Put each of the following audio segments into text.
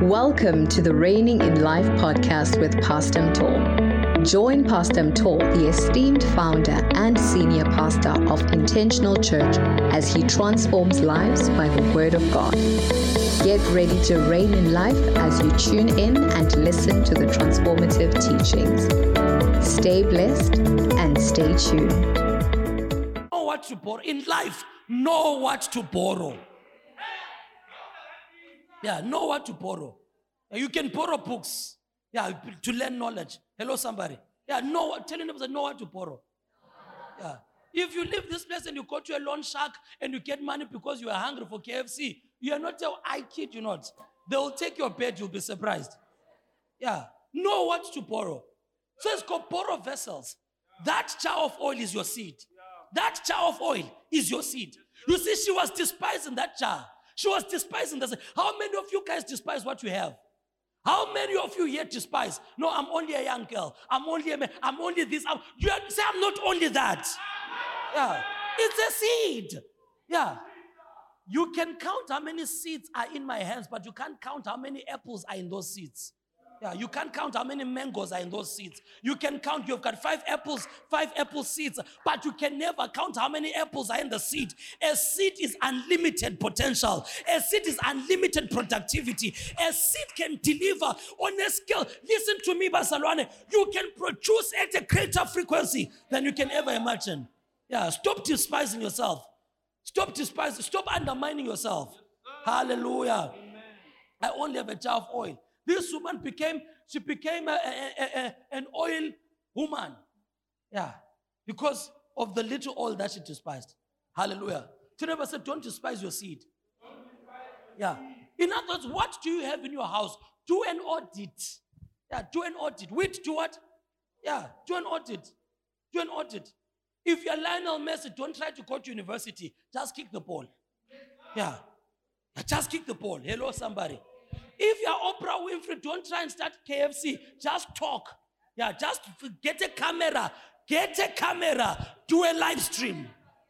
Welcome to the Reigning in Life podcast with Pastor Mtor. Join Pastor Mtor, the esteemed founder and senior pastor of Intentional Church, as he transforms lives by the Word of God. Get ready to reign in life as you tune in and listen to the transformative teachings. Stay blessed and stay tuned. Know what to borrow. In life, know what to borrow. Yeah, know what to borrow. You can borrow books. Yeah, to learn knowledge. Hello, somebody. Yeah, telling them know what to borrow. Yeah. If you leave this place and you go to a loan shark and you get money because you are hungry for KFC, you are not, I kid you not. They will take your bed, you'll be surprised. Yeah. Know what to borrow. So it's called borrow vessels. That jar of oil is your seed. That jar of oil is your seed. You see, she was despising that jar. She was despising that. How many of you guys despise what you have? How many of you here despise? No, I'm only a young girl. I'm only a man. I'm only this. You say I'm not only that. Yeah. It's a seed. Yeah. You can count how many seeds are in my hands, but you can't count how many apples are in those seeds. Yeah, you can't count how many mangoes are in those seeds. You can count, you've got 5 apple seeds, but you can never count how many apples are in the seed. A seed is unlimited potential. A seed is unlimited productivity. A seed can deliver on a scale. Listen to me, Barcelona. You can produce at a greater frequency than you can ever imagine. Yeah, stop despising yourself. Stop despising, stop undermining yourself. Hallelujah. Amen. I only have a jar of oil. This woman became an oil woman. Yeah. Because of the little oil that she despised. Hallelujah. To never say, don't despise your seed. Yeah. In other words, what do you have in your house? Do an audit. Yeah, do an audit. Wait, do what? Yeah, do an audit. Do an audit. If you're Lionel Messi, don't try to go to university. Just kick the ball. Yeah. Just kick the ball. Hello, somebody. If you're Oprah Winfrey, don't try and start KFC. Just talk. Yeah, just get a camera. Get a camera. Do a live stream.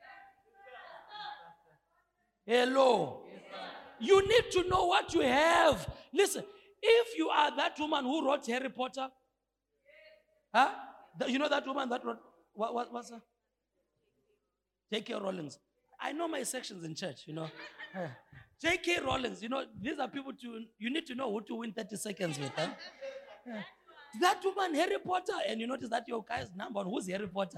Hello. You need to know what you have. Listen, if you are that woman who wrote Harry Potter, huh? You know that woman that wrote, what's her? J.K. Rowling. I know my sections in church, you know. J.K. Rowling, you know, these are people you need to know who to win 30 seconds with. Huh? Yeah. That woman, Harry Potter, and you notice that your guy's number one, who's Harry Potter?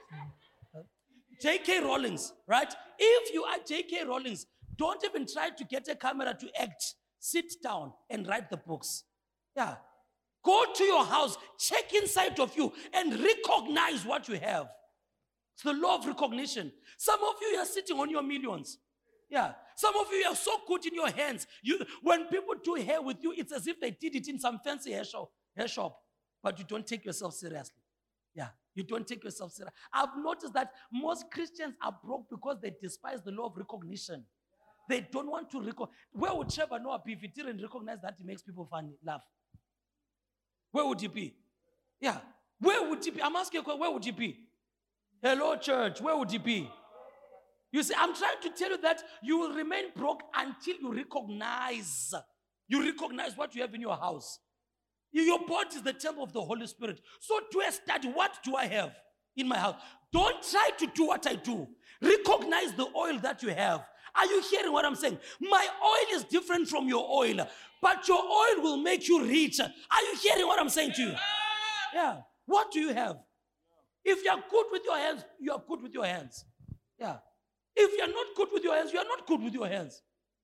J.K. Rowling, right? If you are J.K. Rowling, don't even try to get a camera to act. Sit down and write the books. Yeah. Go to your house, check inside of you, and recognize what you have. It's the law of recognition. Some of you are sitting on your millions. Yeah. Some of you are so good in your hands. When people do hair with you, it's as if they did it in some fancy hair shop. But you don't take yourself seriously. Yeah. You don't take yourself seriously. I've noticed that most Christians are broke because they despise the law of recognition. They don't want to recognize. Where would Trevor Noah be if he didn't recognize that he makes people laugh? Where would he be? Yeah. Where would he be? I'm asking you, where would he be? Hello, church. Where would he be? You see, I'm trying to tell you that you will remain broke until you recognize what you have in your house. Your body is the temple of the Holy Spirit. So do a study. What do I have in my house? Don't try to do what I do. Recognize the oil that you have. Are you hearing what I'm saying? My oil is different from your oil, but your oil will make you rich. Are you hearing what I'm saying to you? Yeah. What do you have? If you're good with your hands, you are good with your hands. Yeah. If you're not good with your hands, you are not good with your hands.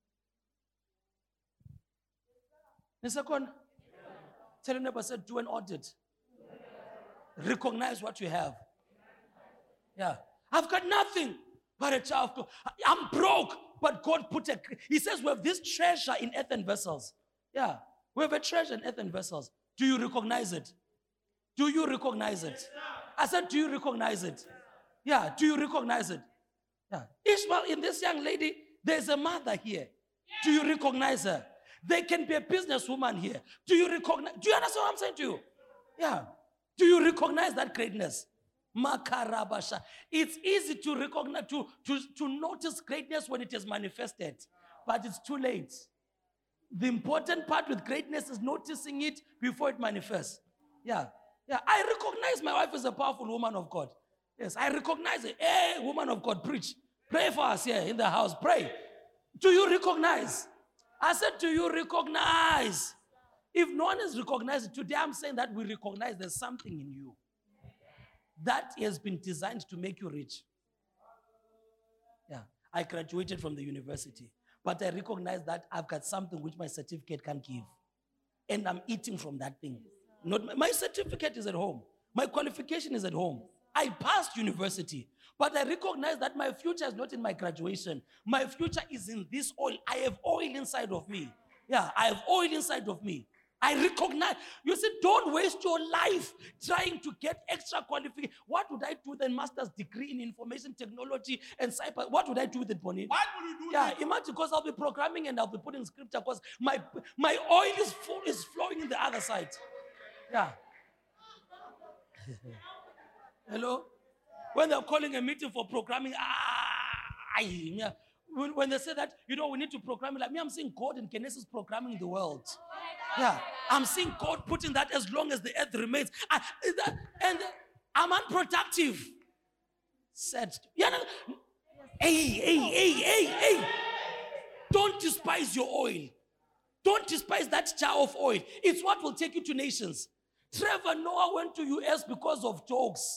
The second, tell your neighbor, say, do an audit. Recognize what you have. Yeah. I've got nothing but a child of God. I'm broke, but God He says we have this treasure in earthen vessels. Yeah. We have a treasure in earthen vessels. Do you recognize it? Do you recognize it? I said, do you recognize it? Yeah. Do you recognize it? Yeah. Ishmael, in this young lady, there's a mother here. Do you recognize her? There can be a businesswoman here. Do you understand what I'm saying to you? Yeah. Do you recognize that greatness? Makarabasha. It's easy to recognize, to notice greatness when it is manifested, but it's too late. The important part with greatness is noticing it before it manifests. Yeah. I recognize my wife as a powerful woman of God. Yes, I recognize it. Hey, woman of God, preach. Pray for us here in the house. Pray. Do you recognize? I said, do you recognize? If no one has recognized it, today I'm saying that we recognize there's something in you that has been designed to make you rich. Yeah, I graduated from the university, but I recognize that I've got something which my certificate can't give. And I'm eating from that thing. Not my certificate is at home. My qualification is at home. I passed university, but I recognize that my future is not in my graduation. My future is in this oil. I have oil inside of me. Yeah, I have oil inside of me. I recognize. You see, don't waste your life trying to get extra qualification. What would I do with a master's degree in information technology and cyber? What would I do with it, Bonnie? What will you do? Yeah, imagine, because I'll be programming and I'll be putting scripture because my oil is flowing in the other side. Yeah. Hello? When they're calling a meeting for programming, when they say that, we need to program it, like me, I'm seeing God in Genesis programming the world. Yeah, I'm seeing God putting that as long as the earth remains. And I'm unproductive. Said, hey. Don't despise your oil. Don't despise that jar of oil. It's what will take you to nations. Trevor Noah went to US because of jokes.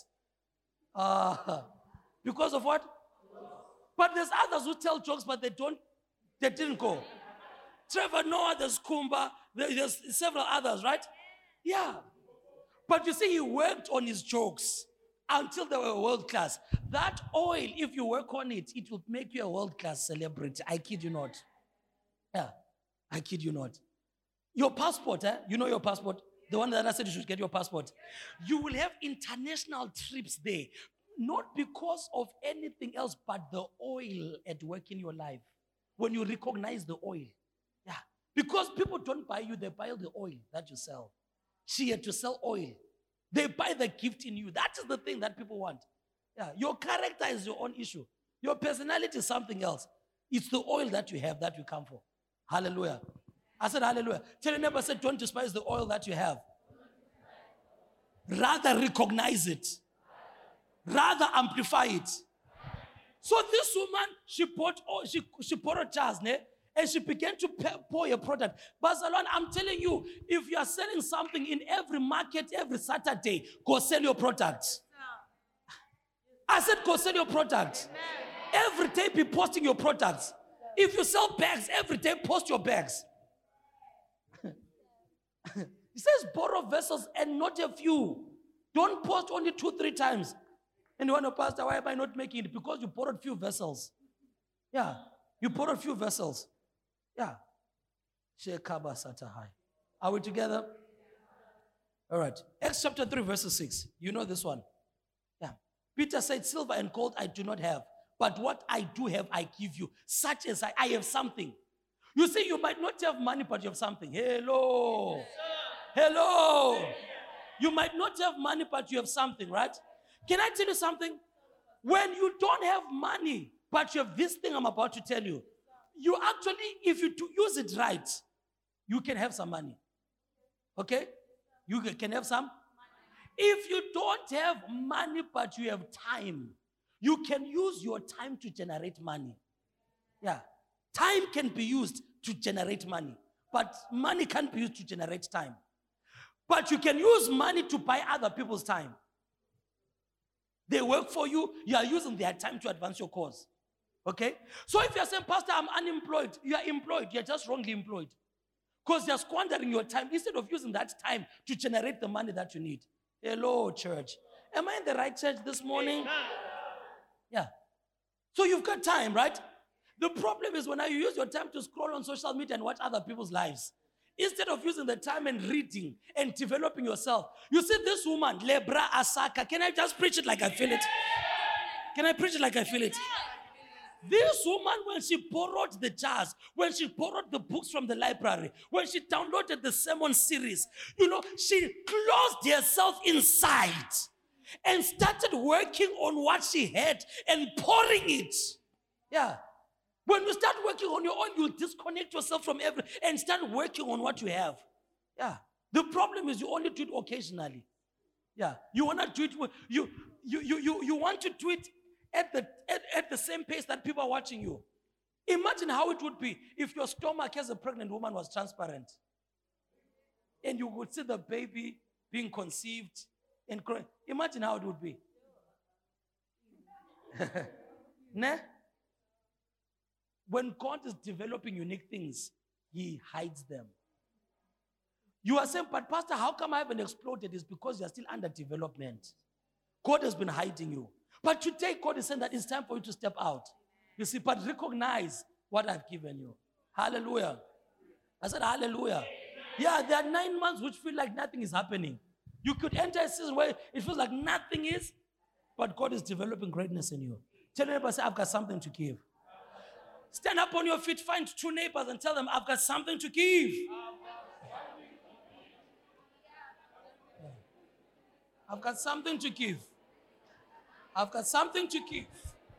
Because of what? But there's others who tell jokes, but they didn't go. Trevor Noah, there's Kumba, there's several others, right? Yeah. But you see, he worked on his jokes until they were world class. That oil, if you work on it, it will make you a world class celebrity. I kid you not. Yeah. I kid you not. Your passport, you know your passport? The one that I said you should get your passport. You will have international trips there. Not because of anything else, but the oil at work in your life. When you recognize the oil. Yeah. Because people don't buy you, they buy the oil that you sell. She had to sell oil. They buy the gift in you. That is the thing that people want. Yeah. Your character is your own issue. Your personality is something else. It's the oil that you have that you come for. Hallelujah. I said hallelujah. Tell your neighbor, I said, don't despise the oil that you have. Rather recognize it. Rather amplify it. So this woman, she borrowed jars, and she began to pour a product. Bazalwane, I'm telling you, if you are selling something in every market, every Saturday, go sell your product. I said, go sell your product. Every day be posting your products. If you sell bags, every day post your bags. He says borrow vessels and not a few. Don't post only 2-3 times. And you want to, Pastor, why am I not making it? Because you borrowed few vessels. Yeah. You borrowed few vessels. Yeah. Are we together? All right. Acts chapter 3, verse 6. You know this one. Yeah. Peter said, silver and gold I do not have, but what I do have I give you. Such as I have something. You see, you might not have money, but you have something. Hello. Hello. You might not have money, but you have something, right? Can I tell you something? When you don't have money, but you have this thing I'm about to tell you, you actually, if you use it right, you can have some money. Okay? You can have some. If you don't have money, but you have time, you can use your time to generate money. Yeah. Time can be used to generate money, but money can't be used to generate time. But you can use money to buy other people's time. They work for you, you are using their time to advance your cause. Okay? So if you're saying, Pastor, I'm unemployed, you are employed, you're just wrongly employed. Because you're squandering your time instead of using that time to generate the money that you need. Hello, church. Am I in the right church this morning? Yeah. So you've got time, right? The problem is when you use your time to scroll on social media and watch other people's lives, instead of using the time and reading and developing yourself. You see this woman, Lebra Asaka. Can I just preach it like I feel it? Can I preach it like I feel it? This woman, when she borrowed the jars, when she borrowed the books from the library, when she downloaded the sermon series, she closed herself inside and started working on what she had and pouring it. Yeah. When you start working on your own, you disconnect yourself from everything and start working on what you have. Yeah. The problem is you only do it occasionally. Yeah. You want to do it. You want to do it at the same pace that people are watching you. Imagine how it would be if your stomach as a pregnant woman was transparent. And you would see the baby being conceived and crying. Imagine how it would be. Nah? When God is developing unique things, He hides them. You are saying, but Pastor, how come I haven't exploded? It's because you are still under development. God has been hiding you. But today, God is saying that it's time for you to step out. You see, but recognize what I've given you. Hallelujah. I said, hallelujah. Yeah, there are 9 months which feel like nothing is happening. You could enter a season where it feels like nothing is, but God is developing greatness in you. Tell your neighbor, say, I've got something to give. Stand up on your feet, find 2 neighbors and tell them, I've got something to give. I've got something to give. I've got something to give.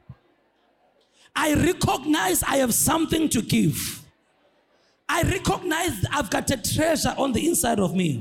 I recognize I have something to give. I recognize I've got a treasure on the inside of me.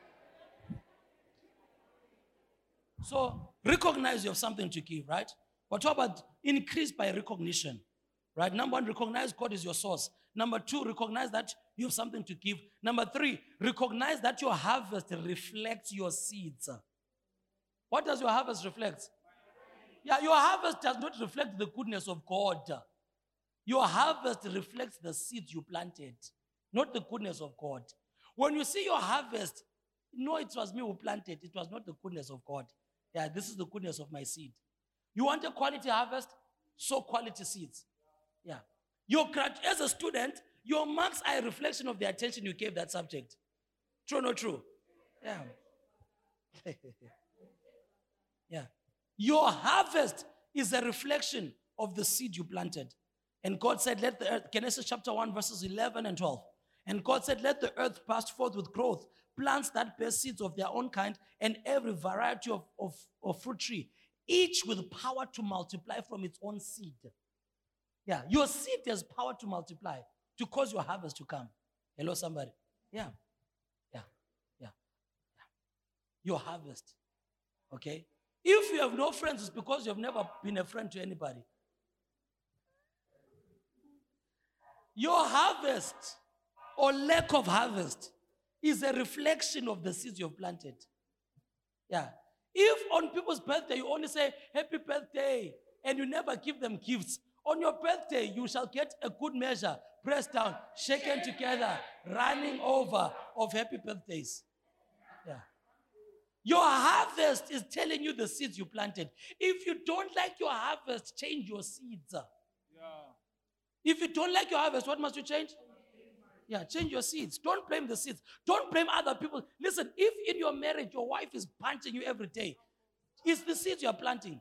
So recognize you have something to give, right? But how about increase by recognition? Right? Number 1, recognize God is your source. Number 2, recognize that you have something to give. Number 3, recognize that your harvest reflects your seeds. What does your harvest reflect? Yeah, your harvest does not reflect the goodness of God. Your harvest reflects the seeds you planted, not the goodness of God. When you see your harvest, no, it was me who planted. It was not the goodness of God. Yeah, this is the goodness of my seed. You want a quality harvest? Sow quality seeds. Yeah. As a student, your marks are a reflection of the attention you gave that subject. True or not true? Yeah. Yeah. Your harvest is a reflection of the seed you planted. And God said, let the earth, Genesis chapter 1, verses 11 and 12. And God said, let the earth burst forth with growth, plants that bear seeds of their own kind, and every variety of fruit tree, each with power to multiply from its own seed. Yeah, your seed has power to multiply, to cause your harvest to come. Hello, somebody? Yeah. Your harvest. Okay? If you have no friends, it's because you have never been a friend to anybody. Your harvest or lack of harvest is a reflection of the seeds you've planted. Yeah. If on people's birthday you only say, happy birthday, and you never give them gifts, on your birthday you shall get a good measure, pressed down, shaken together, running over of happy birthdays. Yeah. Your harvest is telling you the seeds you planted. If you don't like your harvest, change your seeds. Yeah. If you don't like your harvest, what must you change? Yeah, change your seeds. Don't blame the seeds. Don't blame other people. Listen, if in your marriage your wife is punching you every day, it's the seeds you are planting.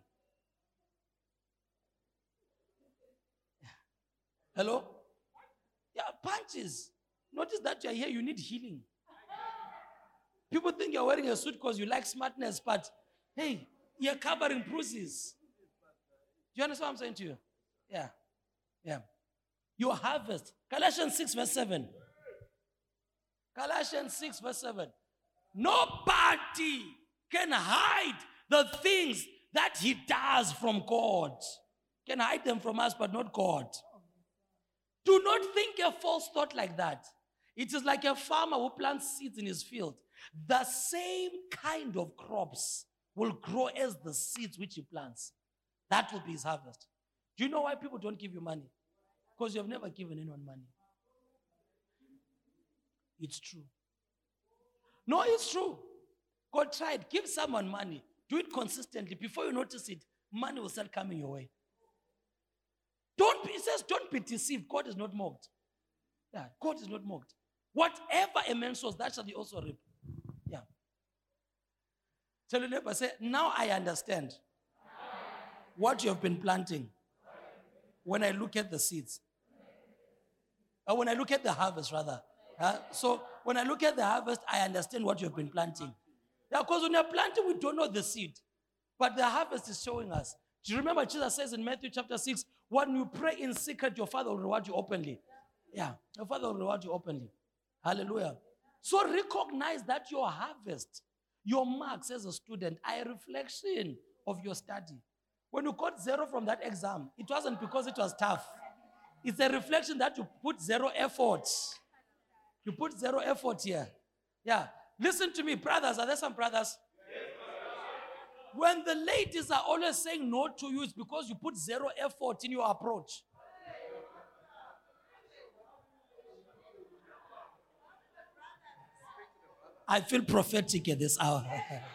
Hello? Yeah, punches. Notice that you are here, you need healing. People think you're wearing a suit because you like smartness, but hey, you're covering bruises. Do you understand what I'm saying to you? Yeah. Yeah. Your harvest. Galatians 6 verse 7. Galatians 6 verse 7. Nobody can hide the things that he does from God. Can hide them from us, but not God. Do not think a false thought like that. It is like a farmer who plants seeds in his field. The same kind of crops will grow as the seeds which he plants. That will be his harvest. Do you know why people don't give you money? Because you have never given anyone money. It's true. No, it's true. God tried. Give someone money. Do it consistently. Before you notice it, money will start coming your way. It says, don't be deceived. God is not mocked. Yeah, God is not mocked. Whatever a man sows, that shall he also reap. Yeah. Tell your neighbor, say, now I understand what you have been planting when I look at the seeds. Or when I look at the harvest, rather. So when I look at the harvest, I understand what you have been planting. Yeah, because when you're planting, we don't know the seed. But the harvest is showing us. Do you remember Jesus says in Matthew chapter 6, when you pray in secret, your Father will reward you openly. Yeah, your Father will reward you openly. Hallelujah. So recognize that your harvest, your marks as a student, are a reflection of your study. When you got 0 from that exam, it wasn't because it was tough. It's a reflection that you put 0 effort. You put 0 effort here. Yeah. Listen to me, brothers. Are there some brothers? When the ladies are always saying no to you, it's because you put 0 effort in your approach. I feel prophetic at this hour.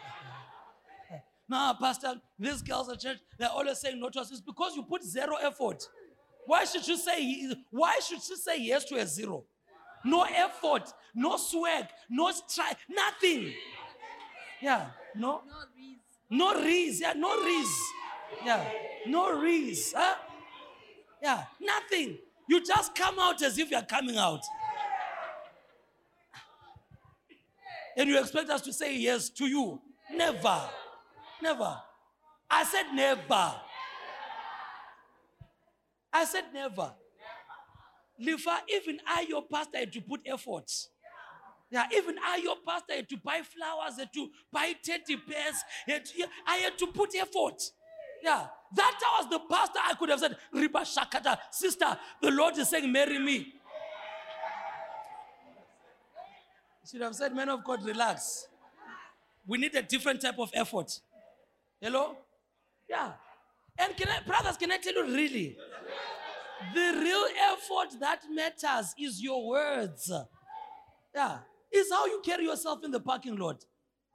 No, Pastor, these girls at church, they're always saying no to us. It's because you put 0 effort. Why should she say yes to a 0? No effort, no swag, no try, nothing. Yeah, no. No reason. Yeah, no reason. Yeah, no reason. Huh? Yeah, nothing. You just come out as if you're coming out. And you expect us to say yes to you. Never. Never. I said never. I said never. Lifa, even I, your pastor, had to put effort. Yeah, even I, your pastor, had to buy flowers, had to buy teddy bears. I had to put effort. Yeah, that was the pastor. I could have said, Riba Shakata, sister, the Lord is saying, marry me. Should have said, man of God, relax. We need a different type of effort. Hello? Yeah. And brothers, can I tell you really? The real effort that matters is your words. Yeah. It's how you carry yourself in the parking lot.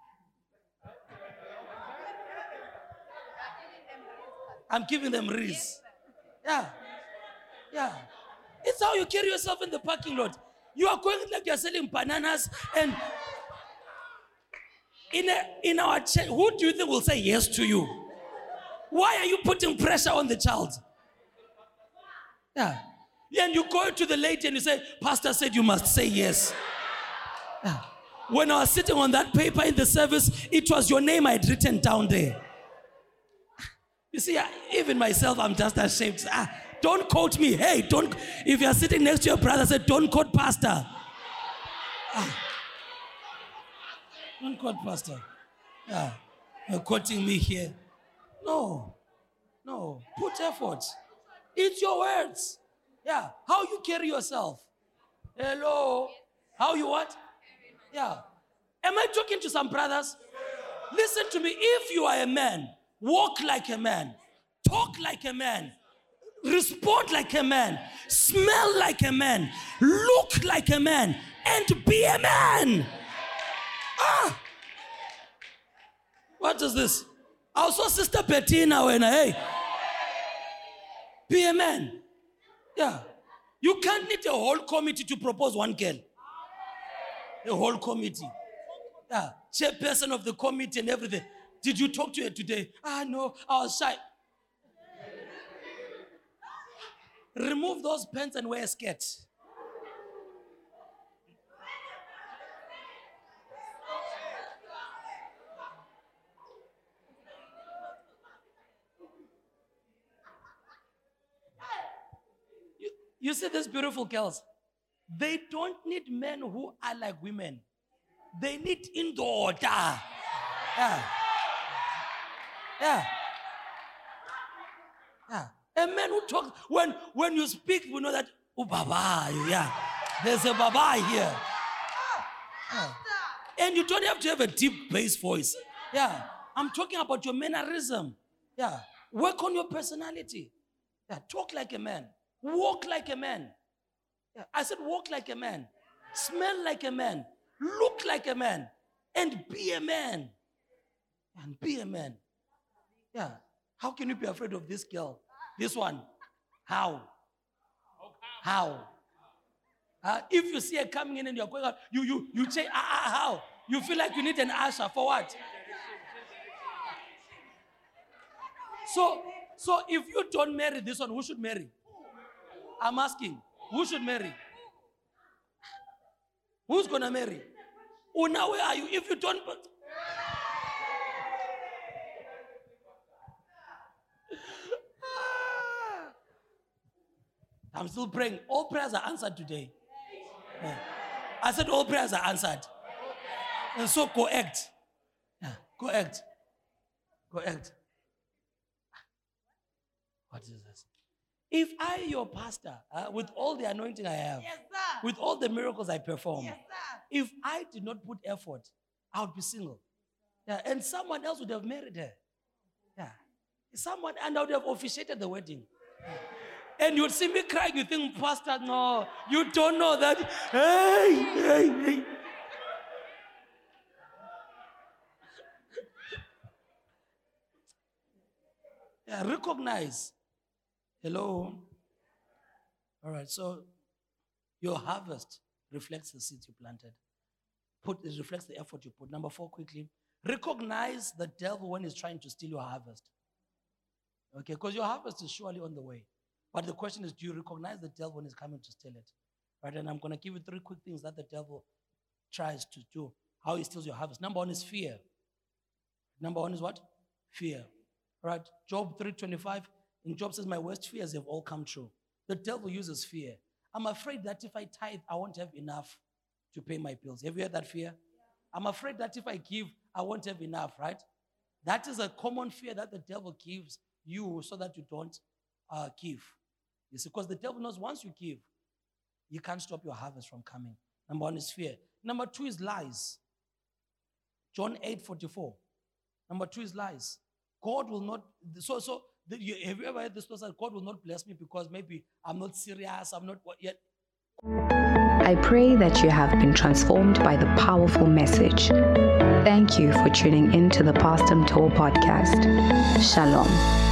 I'm giving them reason. Yeah. Yeah. It's how you carry yourself in the parking lot. You are going like you're selling bananas, and in our church, who do you think will say yes to you? Why are you putting pressure on the child? Yeah. And you go to the lady and you say, Pastor said you must say yes. Yeah. When I was sitting on that paper in the service, it was your name I had written down there. You see, even myself, I'm just ashamed. Don't quote me. Hey, don't. If you're sitting next to your brother, say, don't quote Pastor. Don't quote Pastor. Yeah. You're quoting me here. No. Put effort. It's your words. Yeah. How you carry yourself. Hello. How you what? Yeah. Am I talking to some brothers? Listen to me. If you are a man, walk like a man. Talk like a man. Respond like a man. Smell like a man. Look like a man. And be a man. What is this? I saw Sister Bettina when be a man. Yeah. You can't need a whole committee to propose one girl. A whole committee. Yeah. Chairperson of the committee and everything. Did you talk to her today? No, I was shy. Remove those pants and wear a skirt. You see these beautiful girls? They don't need men who are like women. They need indoor. Yeah. A man who talks, when you speak, we know that, baba, yeah. There's a baba here. And you don't have to have a deep bass voice. Yeah. I'm talking about your mannerism. Yeah. Work on your personality. Yeah. Talk like a man. Walk like a man. Yeah. I said walk like a man. Smell like a man. Look like a man. And be a man. And be a man. Yeah. How can you be afraid of this girl? This one. How? If you see her coming in and you're going out, you say, how? You feel like you need an usher for what? So if you don't marry this one, who should marry? I'm asking, who should marry? Who's going to marry? Now where are you? If you don't... I'm still praying. All prayers are answered today. Yeah. I said all prayers are answered. And so go act. Yeah, go act. Go act. What is this? If I, your pastor, with all the anointing I have, Yes, sir. with all the miracles I perform, Yes, sir. if I did not put effort, I would be single. Yeah, and someone else would have married her. Yeah. Someone, and I would have officiated the wedding. And you would see me crying, you think, Pastor, no, you don't know that. Hey. Yeah, recognize. Hello. All right, so your harvest reflects the seeds you planted. It reflects the effort you put. Number 4, quickly. Recognize the devil when he's trying to steal your harvest. Okay, because your harvest is surely on the way. But the question is, do you recognize the devil when he's coming to steal it? Right, and I'm going to give you 3 quick things that the devil tries to do, how he steals your harvest. Number 1 is fear. Number 1 is what? Fear. All right, Job 3:25. In Job says, my worst fears have all come true. The devil uses fear. I'm afraid that if I tithe, I won't have enough to pay my bills. Have you heard that fear? I'm afraid that if I give, I won't have enough, right? That is a common fear that the devil gives you so that you don't give. You see, because the devil knows once you give, you can't stop your harvest from coming. Number 1 is fear. Number 2 is lies. John 8:44. Number 2 is lies. God will not, have you ever heard this person? God will not bless me because maybe I'm not serious, I'm not what yet. I pray that you have been transformed by the powerful message. Thank you for tuning in to the Pastor Mthol podcast. Shalom.